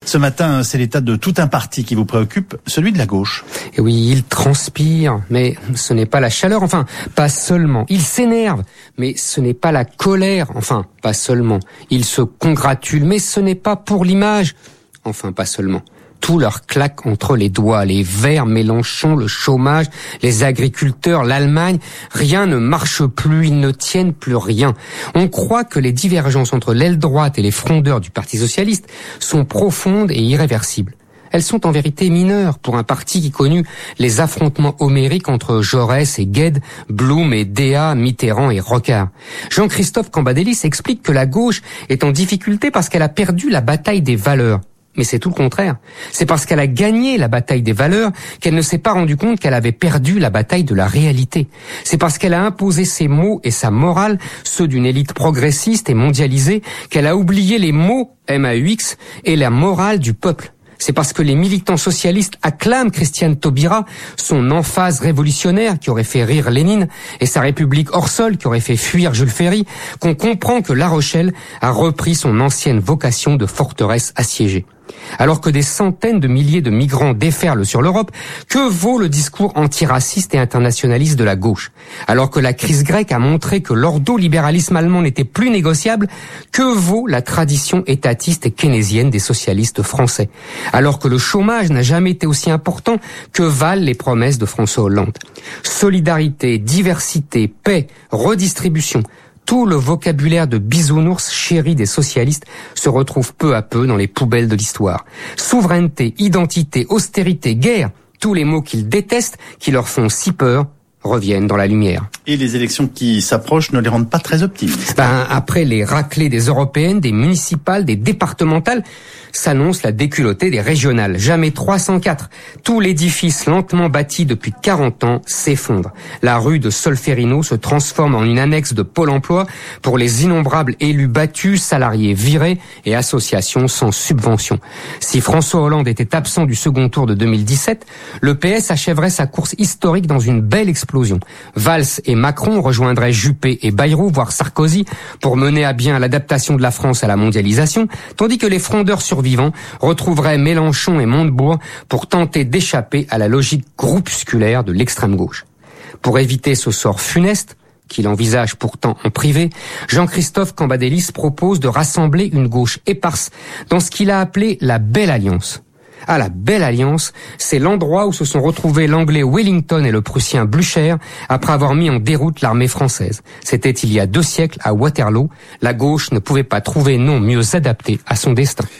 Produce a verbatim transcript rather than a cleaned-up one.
Ce matin, c'est l'état de tout un parti qui vous préoccupe, celui de la gauche. Et oui, il transpire, mais ce n'est pas la chaleur, enfin, pas seulement. Il s'énerve, mais ce n'est pas la colère, enfin, pas seulement. Il se congratule, mais ce n'est pas pour l'image, enfin, pas seulement. Tout leur claque entre les doigts, les Verts, Mélenchon, le chômage, les agriculteurs, l'Allemagne. Rien ne marche plus, ils ne tiennent plus rien. On croit que les divergences entre l'aile droite et les frondeurs du Parti socialiste sont profondes et irréversibles. Elles sont en vérité mineures pour un parti qui connut les affrontements homériques entre Jaurès et Gued, Blum et Déa, Mitterrand et Rocard. Jean-Christophe Cambadélis explique que la gauche est en difficulté parce qu'elle a perdu la bataille des valeurs. Mais c'est tout le contraire. C'est parce qu'elle a gagné la bataille des valeurs qu'elle ne s'est pas rendue compte qu'elle avait perdu la bataille de la réalité. C'est parce qu'elle a imposé ses mots et sa morale, ceux d'une élite progressiste et mondialisée, qu'elle a oublié les mots, M A U X, et la morale du peuple. C'est parce que les militants socialistes acclament Christiane Taubira, son emphase révolutionnaire qui aurait fait rire Lénine, et sa République hors sol qui aurait fait fuir Jules Ferry, qu'on comprend que La Rochelle a repris son ancienne vocation de forteresse assiégée. Alors que des centaines de milliers de migrants déferlent sur l'Europe, que vaut le discours antiraciste et internationaliste de la gauche? Alors que la crise grecque a montré que l'ordo-libéralisme allemand n'était plus négociable, que vaut la tradition étatiste et keynésienne des socialistes français? Alors que le chômage n'a jamais été aussi important, que valent les promesses de François Hollande? Solidarité, diversité, paix, redistribution. Tout le vocabulaire de bisounours chéri des socialistes se retrouve peu à peu dans les poubelles de l'histoire. Souveraineté, identité, austérité, guerre, tous les mots qu'ils détestent, qui leur font si peur, reviennent dans la lumière. Et les élections qui s'approchent ne les rendent pas très optimistes. Ben, après les raclées des européennes, des municipales, des départementales, s'annonce la déculottée des régionales. Jamais trois cent quatre. Tout l'édifice lentement bâti depuis quarante ans s'effondre. La rue de Solferino se transforme en une annexe de Pôle emploi pour les innombrables élus battus, salariés virés et associations sans subvention. Si François Hollande était absent du second tour de deux mille dix-sept, le P S achèverait sa course historique dans une belle explosion. Valls et Macron rejoindraient Juppé et Bayrou, voire Sarkozy, pour mener à bien l'adaptation de la France à la mondialisation, tandis que les frondeurs survivants retrouveraient Mélenchon et Montebourg pour tenter d'échapper à la logique groupusculaire de l'extrême gauche. Pour éviter ce sort funeste, qu'il envisage pourtant en privé, Jean-Christophe Cambadélis propose de rassembler une gauche éparse dans ce qu'il a appelé la Belle Alliance. Ah, la Belle Alliance, c'est l'endroit où se sont retrouvés l'anglais Wellington et le prussien Blücher après avoir mis en déroute l'armée française. C'était il y a deux siècles à Waterloo. La gauche ne pouvait pas trouver nom mieux adapté à son destin.